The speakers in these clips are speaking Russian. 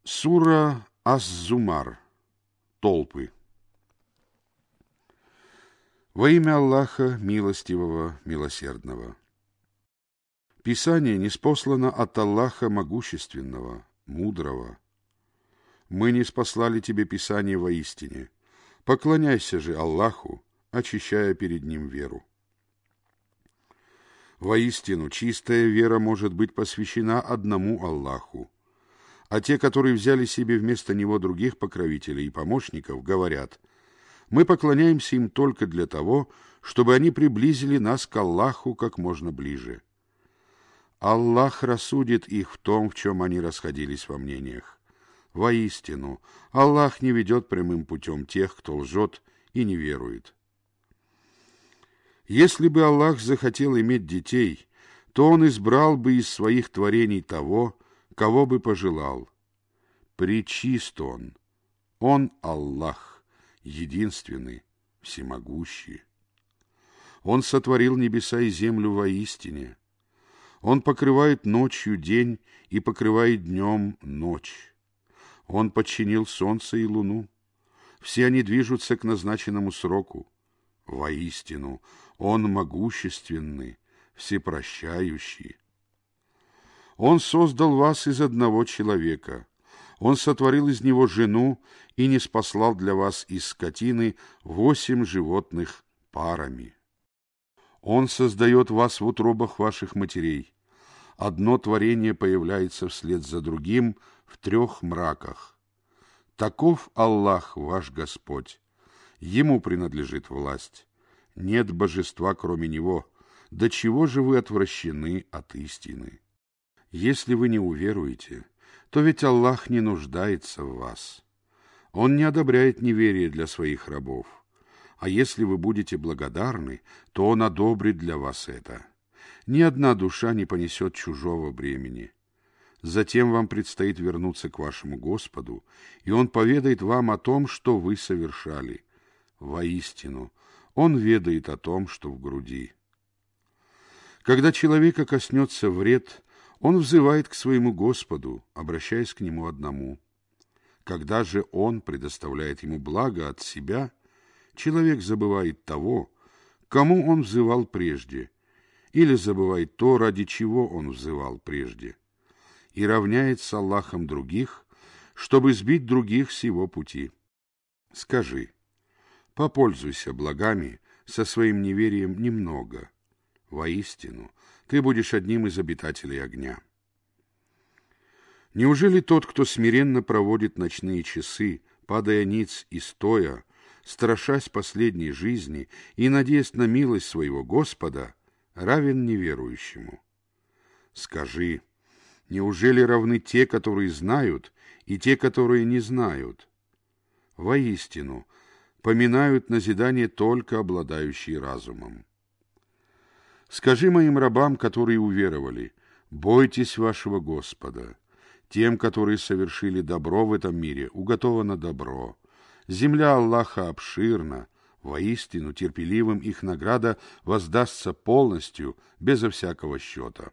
Сура Ас-Зумар. Толпы. Во имя Аллаха, милостивого, милосердного. Писание ниспослано от Аллаха могущественного, мудрого. Мы ниспослали тебе Писание воистине. Поклоняйся же Аллаху, очищая перед Ним веру. Воистину, чистая вера может быть посвящена одному Аллаху. А те, которые взяли себе вместо Него других покровителей и помощников, говорят: мы поклоняемся им только для того, чтобы они приблизили нас к Аллаху как можно ближе. Аллах рассудит их в том, в чем они расходились во мнениях. Воистину, Аллах не ведет прямым путем тех, кто лжет и не верует. Если бы Аллах захотел иметь детей, то Он избрал бы из своих творений того, кого бы пожелал. Пречист Он Аллах, единственный, всемогущий. Он сотворил небеса и землю воистине. Он покрывает ночью день и покрывает днем ночь. Он подчинил солнце и луну. Все они движутся к назначенному сроку. Воистину, Он могущественный, всепрощающий. Он создал вас из одного человека. Он сотворил из него жену и ниспослал для вас из скотины 8 животных парами. Он создает вас в утробах ваших матерей. Одно творение появляется вслед за другим в 3 мраках. Таков Аллах ваш Господь. Ему принадлежит власть. Нет божества, кроме Него. До чего же вы отвращены от истины? Если вы не уверуете, то ведь Аллах не нуждается в вас. Он не одобряет неверие для своих рабов. А если вы будете благодарны, то Он одобрит для вас это. Ни одна душа не понесет чужого бремени. Затем вам предстоит вернуться к вашему Господу, и Он поведает вам о том, что вы совершали. Воистину, Он ведает о том, что в груди. Когда человека коснется вред, он взывает к своему Господу, обращаясь к Нему одному. Когда же Он предоставляет ему благо от себя, человек забывает того, кому он взывал прежде, или забывает то, ради чего он взывал прежде, и равняет с Аллахом других, чтобы сбить других с его пути. Скажи: попользуйся благами со своим неверием немного. Воистину, ты будешь одним из обитателей огня. Неужели тот, кто смиренно проводит ночные часы, падая ниц и стоя, страшась последней жизни и надеясь на милость своего Господа, равен неверующему? Скажи: неужели равны те, которые знают, и те, которые не знают? Воистину, поминают назидание только обладающие разумом. Скажи моим рабам, которые уверовали: бойтесь вашего Господа. Тем, которые совершили добро в этом мире, уготовано добро. Земля Аллаха обширна, воистину терпеливым их награда воздастся полностью, безо всякого счета.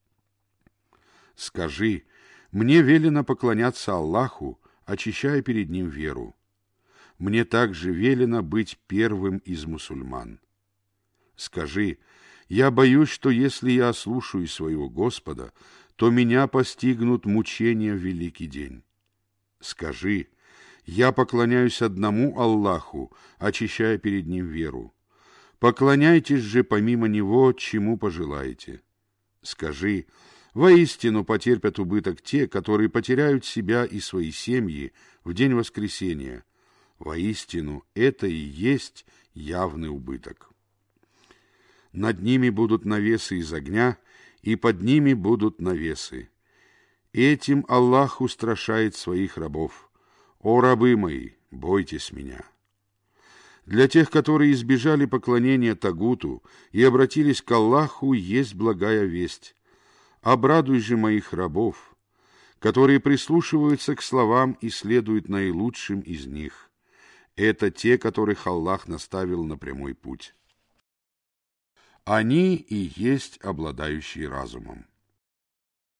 Скажи: мне велено поклоняться Аллаху, очищая перед Ним веру. Мне также велено быть первым из мусульман. Скажи: я боюсь, что если я ослушаюсь своего Господа, то меня постигнут мучения в великий день. Скажи: я поклоняюсь одному Аллаху, очищая перед Ним веру. Поклоняйтесь же помимо Него, чему пожелаете. Скажи: воистину потерпят убыток те, которые потеряют себя и свои семьи в день воскресения. Воистину, это и есть явный убыток. Над ними будут навесы из огня, и под ними будут навесы. Этим Аллах устрашает своих рабов. О, рабы мои, бойтесь Меня. Для тех, которые избежали поклонения Тагуту и обратились к Аллаху, есть благая весть. Обрадуй же моих рабов, которые прислушиваются к словам и следуют наилучшим из них. Это те, которых Аллах наставил на прямой путь. Они и есть обладающие разумом.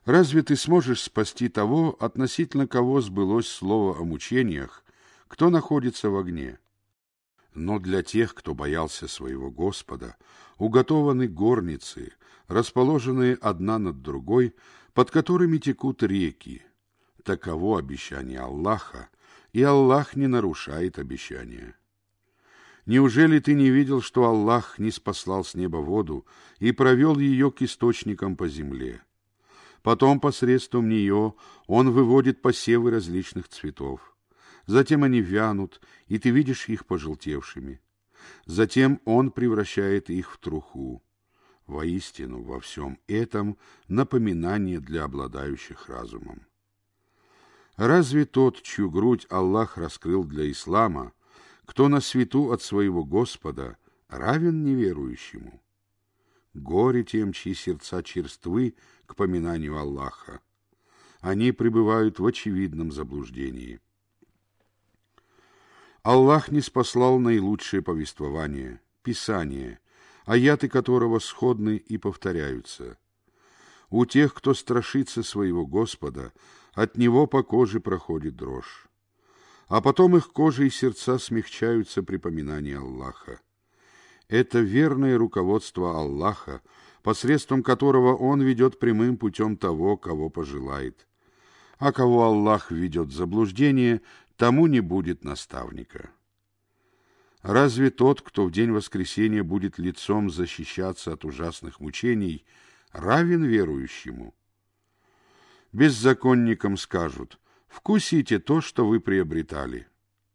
Разве ты сможешь спасти того, относительно кого сбылось слово о мучениях, кто находится в огне? Но для тех, кто боялся своего Господа, уготованы горницы, расположенные одна над другой, под которыми текут реки. Таково обещание Аллаха, и Аллах не нарушает обещания. Неужели ты не видел, что Аллах не спаслал с неба воду и провел ее к источникам по земле? Потом посредством нее Он выводит посевы различных цветов. Затем они вянут, и ты видишь их пожелтевшими. Затем Он превращает их в труху. Воистину, во всем этом напоминание для обладающих разумом. Разве тот, чью грудь Аллах раскрыл для ислама, кто на свету от своего Господа, равен неверующему? Горе тем, чьи сердца черствы к поминанию Аллаха. Они пребывают в очевидном заблуждении. Аллах не спаслал наилучшее повествование, Писание, аяты которого сходны и повторяются. У тех, кто страшится своего Господа, от него по коже проходит дрожь. А потом их кожа и сердца смягчаются при поминании Аллаха. Это верное руководство Аллаха, посредством которого Он ведет прямым путем того, кого пожелает. А кого Аллах введет в заблуждение, тому не будет наставника. Разве тот, кто в день воскресения будет лицом защищаться от ужасных мучений, равен верующему? Беззаконникам скажут: «Вкусите то, что вы приобретали».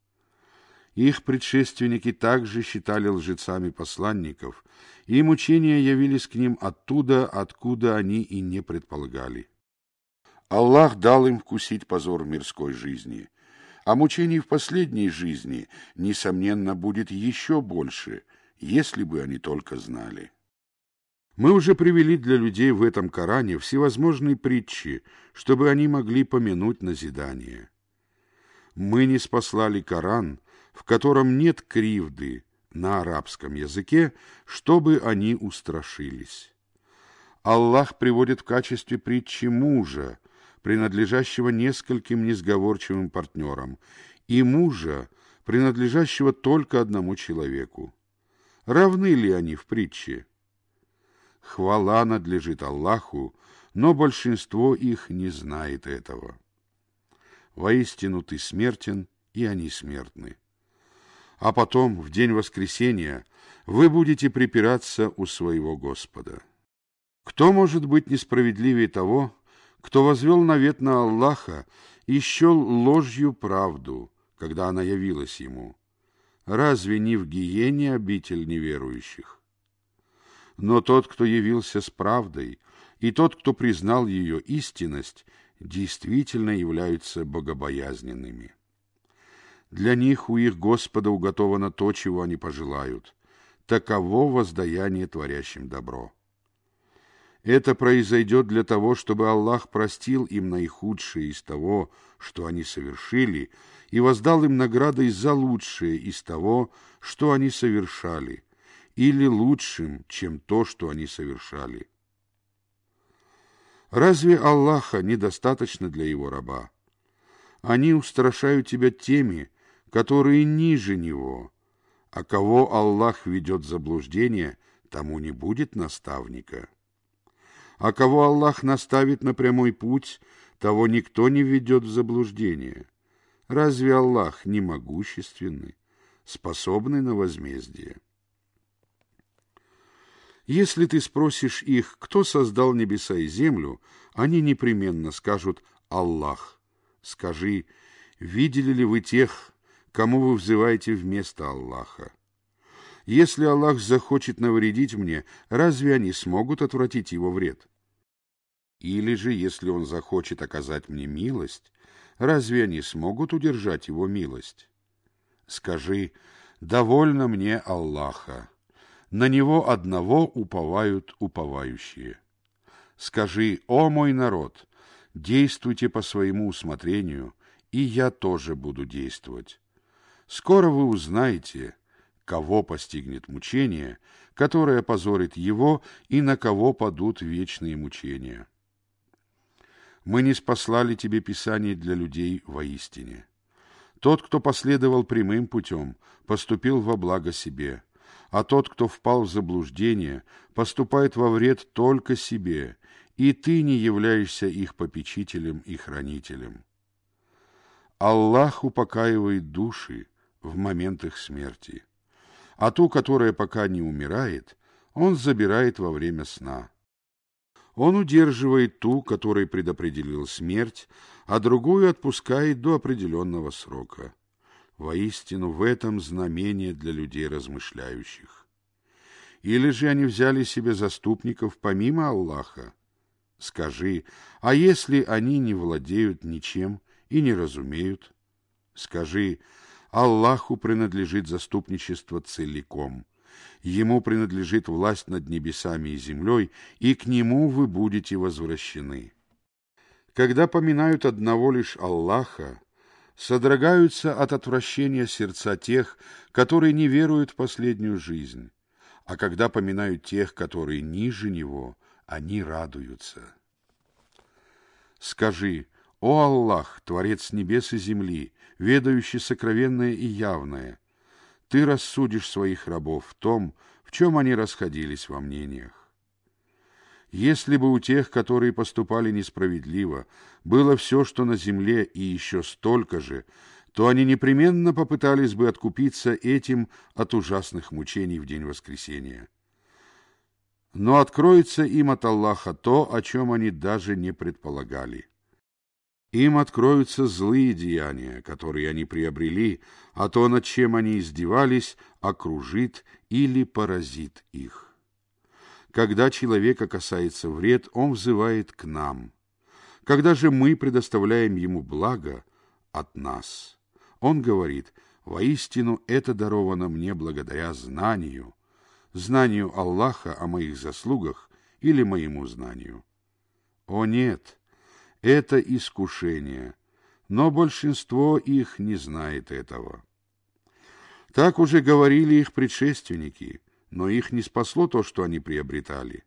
Их предшественники также считали лжецами посланников, и мучения явились к ним оттуда, откуда они и не предполагали. Аллах дал им вкусить позор мирской жизни, а мучений в последней жизни, несомненно, будет еще больше, если бы они только знали. Мы уже привели для людей в этом Коране всевозможные притчи, чтобы они могли помянуть назидание. Мы не спаслали Коран, в котором нет кривды на арабском языке, чтобы они устрашились. Аллах приводит в качестве притчи мужа, принадлежащего нескольким несговорчивым партнерам, и мужа, принадлежащего только одному человеку. Равны ли они в притче? Хвала надлежит Аллаху, но большинство их не знает этого. Воистину ты смертен, и они смертны. А потом, в день воскресения, вы будете припираться у своего Господа. Кто может быть несправедливее того, кто возвел навет на Аллаха и счел ложью правду, когда она явилась ему? Разве не в гиене обитель неверующих? Но тот, кто явился с правдой, и тот, кто признал ее истинность, действительно являются богобоязненными. Для них у их Господа уготовано то, чего они пожелают. Таково воздаяние творящим добро. Это произойдет для того, чтобы Аллах простил им наихудшее из того, что они совершили, и воздал им наградой за лучшее из того, что они совершали, или лучшим, чем то, что они совершали. Разве Аллаха недостаточно для его раба? Они устрашают тебя теми, которые ниже него, а кого Аллах ведет в заблуждение, тому не будет наставника. А кого Аллах наставит на прямой путь, того никто не ведет в заблуждение. Разве Аллах не могущественный, способный на возмездие? Если ты спросишь их, кто создал небеса и землю, они непременно скажут: Аллах. Скажи: видели ли вы тех, кому вы взываете вместо Аллаха? Если Аллах захочет навредить мне, разве они смогут отвратить его вред? Или же, если Он захочет оказать мне милость, разве они смогут удержать его милость? Скажи: довольно мне Аллаха. На Него одного уповают уповающие. Скажи: о мой народ, действуйте по своему усмотрению, и я тоже буду действовать. Скоро вы узнаете, кого постигнет мучение, которое позорит его, и на кого падут вечные мучения. Мы не спаслали тебе Писание для людей воистине. Тот, кто последовал прямым путем, поступил во благо себе, а тот, кто впал в заблуждение, поступает во вред только себе, и ты не являешься их попечителем и хранителем. Аллах упокаивает души в момент их смерти, а ту, которая пока не умирает, Он забирает во время сна. Он удерживает ту, которой предопределил смерть, а другую отпускает до определенного срока. Воистину, в этом знамение для людей размышляющих. Или же они взяли себе заступников помимо Аллаха? Скажи, а если они не владеют ничем и не разумеют? Скажи, Аллаху принадлежит заступничество целиком. Ему принадлежит власть над небесами и землей, и к Нему вы будете возвращены. Когда поминают одного лишь Аллаха, содрогаются от отвращения сердца тех, которые не веруют в последнюю жизнь, а когда поминают тех, которые ниже Него, они радуются. Скажи, о Аллах, Творец небес и земли, ведающий сокровенное и явное, Ты рассудишь своих рабов в том, в чем они расходились во мнениях. Если бы у тех, которые поступали несправедливо, было все, что на земле, и еще столько же, то они непременно попытались бы откупиться этим от ужасных мучений в день воскресения. Но откроется им от Аллаха то, о чем они даже не предполагали. Им откроются злые деяния, которые они приобрели, а то, над чем они издевались, окружит или поразит их. Когда человека касается вред, он взывает к нам. Когда же мы предоставляем ему благо от нас, он говорит: воистину это даровано мне благодаря знанию Аллаха о моих заслугах или моему знанию. О нет! Это искушение, но большинство их не знает этого. Так уже говорили их предшественники, но их не спасло то, что они приобретали.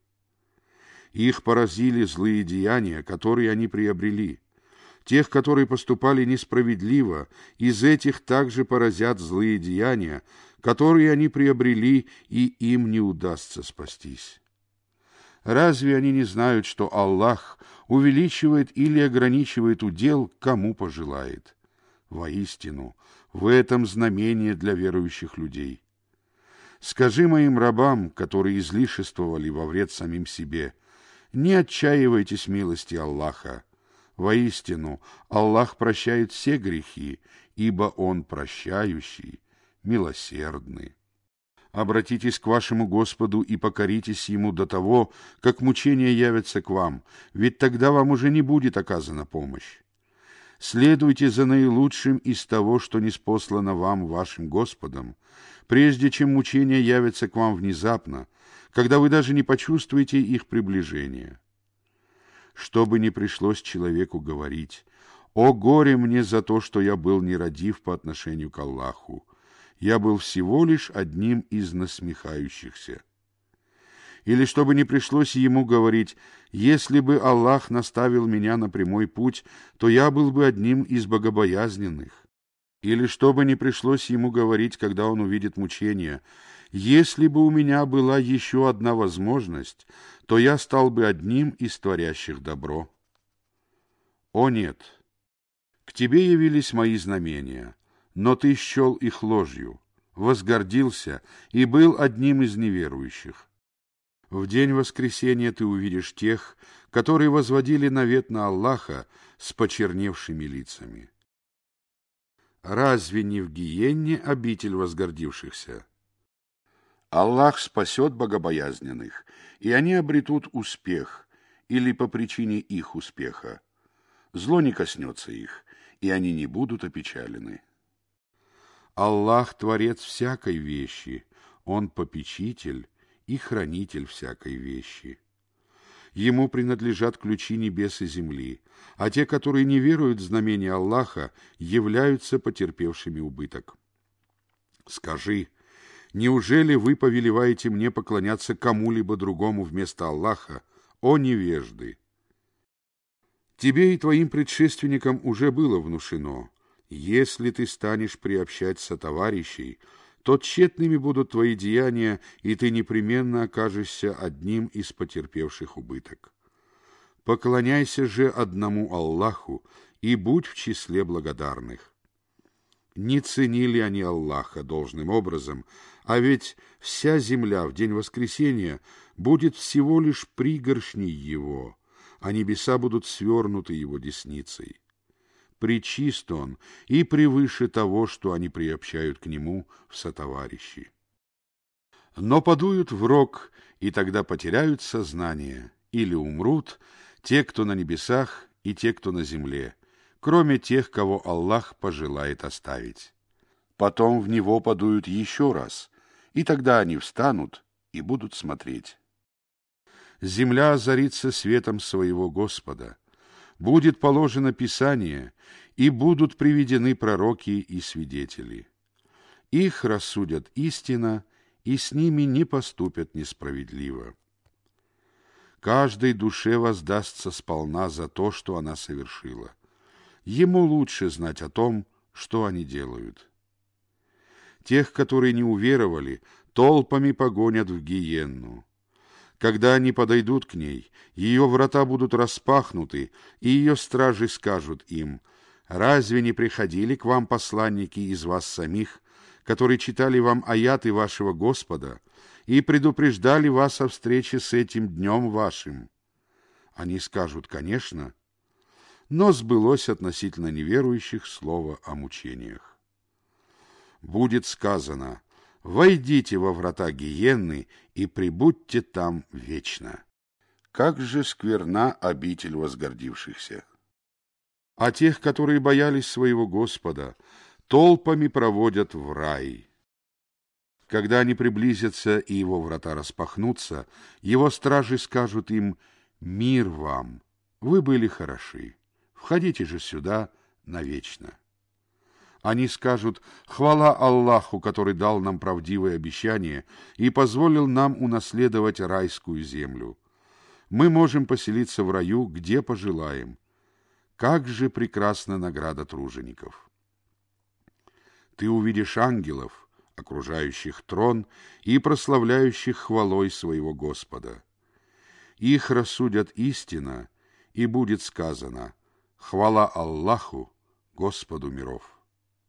Их поразили злые деяния, которые они приобрели. Тех, которые поступали несправедливо, из этих также поразят злые деяния, которые они приобрели, и им не удастся спастись. Разве они не знают, что Аллах увеличивает или ограничивает удел, кому пожелает? Воистину, в этом знамение для верующих людей. Скажи моим рабам, которые излишествовали во вред самим себе: не отчаивайтесь милости Аллаха. Воистину, Аллах прощает все грехи, ибо Он прощающий, милосердный. Обратитесь к вашему Господу и покоритесь Ему до того, как мучения явятся к вам, ведь тогда вам уже не будет оказана помощь. Следуйте за наилучшим из того, что ниспослано вам вашим Господом, прежде чем мучения явятся к вам внезапно, когда вы даже не почувствуете их приближения. Чтобы не пришлось человеку говорить: «О горе мне за то, что я был нерадив по отношению к Аллаху! Я был всего лишь одним из насмехающихся». Или чтобы не пришлось ему говорить: «Если бы Аллах наставил меня на прямой путь, то я был бы одним из богобоязненных». Или чтобы не пришлось ему говорить, когда он увидит мучения: «Если бы у меня была еще одна возможность, то я стал бы одним из творящих добро». О нет! К тебе явились мои знамения, но ты счел их ложью, возгордился и был одним из неверующих. В день воскресения ты увидишь тех, которые возводили навет на Аллаха с почерневшими лицами. Разве не в гиенне обитель возгордившихся? Аллах спасет богобоязненных, и они обретут успех, или по причине их успеха. Зло не коснется их, и они не будут опечалены. Аллах — творец всякой вещи, Он попечитель и хранитель всякой вещи. Ему принадлежат ключи небес и земли, а те, которые не веруют в знамения Аллаха, являются потерпевшими убыток. Скажи, неужели вы повелеваете мне поклоняться кому-либо другому вместо Аллаха, о невежды? Тебе и твоим предшественникам уже было внушено: если ты станешь приобщать сотоварищей, то тщетными будут твои деяния, и ты непременно окажешься одним из потерпевших убыток. Поклоняйся же одному Аллаху и будь в числе благодарных. Не ценили они Аллаха должным образом, а ведь вся земля в день воскресения будет всего лишь пригоршней его, а небеса будут свернуты его десницей. Пречист он и превыше того, что они приобщают к нему в сотоварищи. Но подуют в рог, и тогда потеряют сознание, или умрут те, кто на небесах, и те, кто на земле, кроме тех, кого Аллах пожелает оставить. Потом в него подуют еще раз, и тогда они встанут и будут смотреть. Земля озарится светом своего Господа, будет положено Писание, и будут приведены пророки и свидетели. Их рассудят истина, и с ними не поступят несправедливо. Каждой душе воздастся сполна за то, что она совершила. Ему лучше знать о том, что они делают. Тех, которые не уверовали, толпами погонят в гиенну. Когда они подойдут к ней, ее врата будут распахнуты, и ее стражи скажут им: «Разве не приходили к вам посланники из вас самих, которые читали вам аяты вашего Господа и предупреждали вас о встрече с этим днем вашим?» Они скажут: «Конечно», но сбылось относительно неверующих слово о мучениях. Будет сказано: «Войдите во врата гиенны и пребудьте там вечно». Как же скверна обитель возгордившихся! А тех, которые боялись своего Господа, толпами проводят в рай. Когда они приблизятся и его врата распахнутся, его стражи скажут им: «Мир вам! Вы были хороши. Входите же сюда навечно». Они скажут: «Хвала Аллаху, который дал нам правдивое обещание и позволил нам унаследовать райскую землю. Мы можем поселиться в раю, где пожелаем. Как же прекрасна награда тружеников!» Ты увидишь ангелов, окружающих трон и прославляющих хвалой своего Господа. Их рассудят истина, и будет сказано: «Хвала Аллаху, Господу миров».